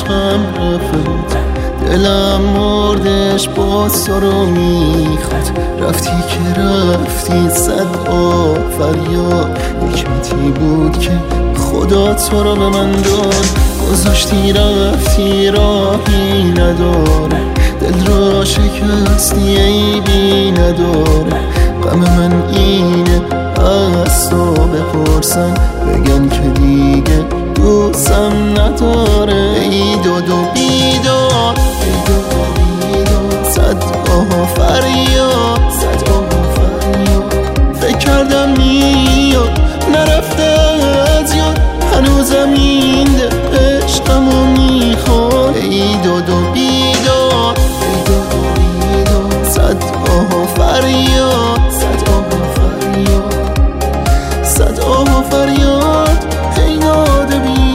عشقم رفت، دلم مردش باز تو رو میخواد. رفتی که رفتی صد فریاد، حکمتی بود که خدا تو رو به من داد. گذاشتی رفتی راهی نداره، دل رو شکستی عیبی نداره. غم من اینه از تو بپرسن، بگن که دیگه دوستم نداره. ای داد و بیداد، ای داد و بیداد، صد فریاد، صد فریاد. فکر کردم میاد نرفته از یاد، هنوزم این عشقمو میخواد. ای داد و بیداد، ای داد و بیداد، صد فریاد، صد فریاد، صد فریاد. ای داد و بیداد.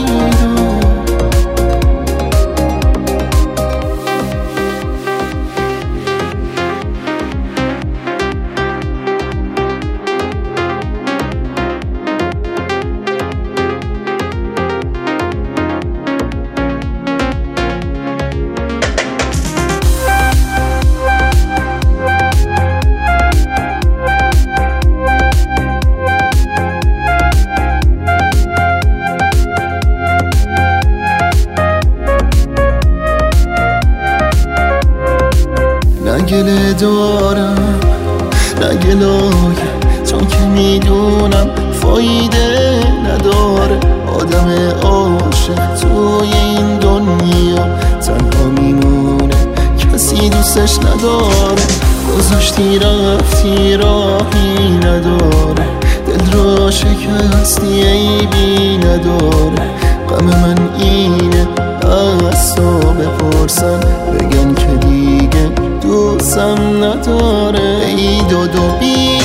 نه گله دارم نه گلایه، چون که میدونم فایده نداره. آدم عاشق توی این دنیا تنها میمونه، کسی دوستش نداره. گذاشتی رفتی راهی نداره، دل رو شکستی عیبی نداره. غم من اینه از تو بپرسن، بگن که دیگه دوستم نداره. ای داد و بیداد.